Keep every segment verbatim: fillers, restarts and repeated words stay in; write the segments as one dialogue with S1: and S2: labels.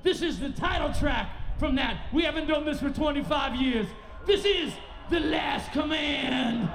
S1: This is the title track from that. We haven't done this for twenty-five years. This is The Last Command.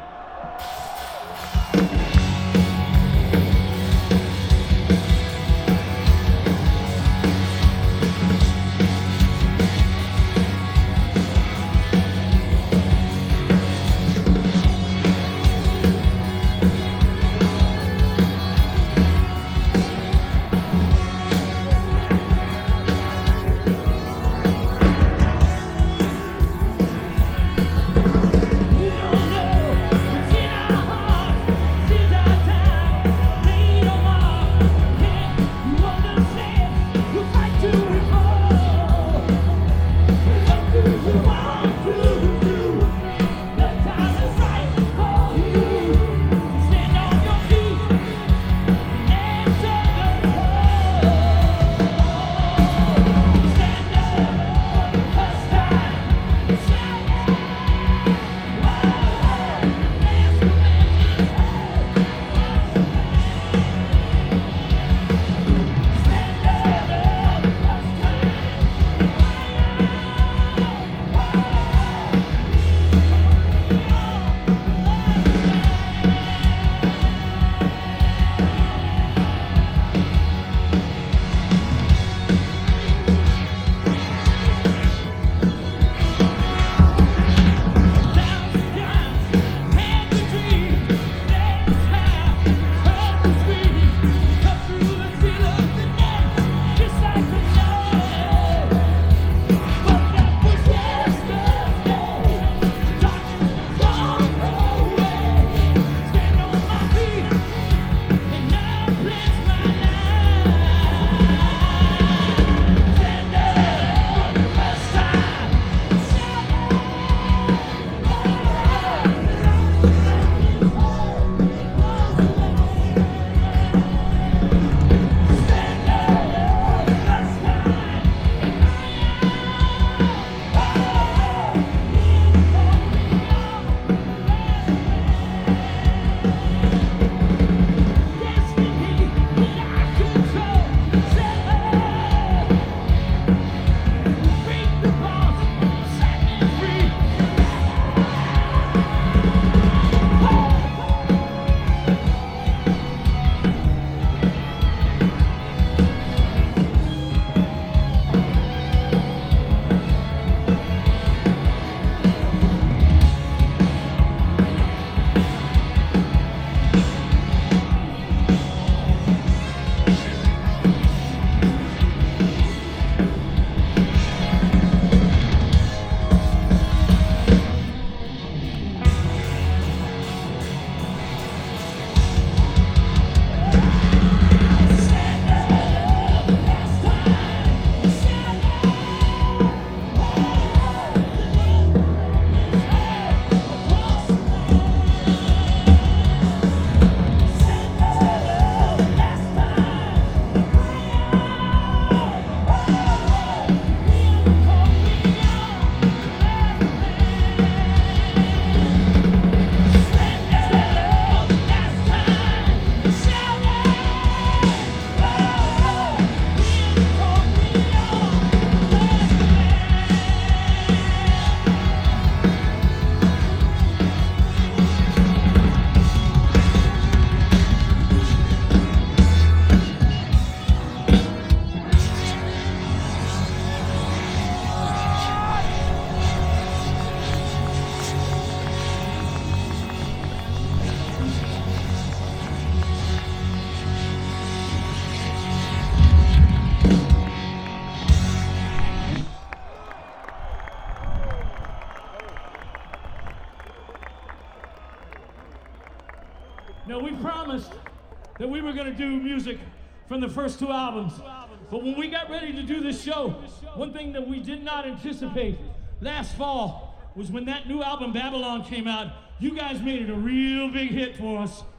S1: Now, we promised that we were going to do music from the first two albums. But when we got ready to do this show, one thing that we did not anticipate last fall was when that new album, Babylon, came out. You guys made it a real big hit for us.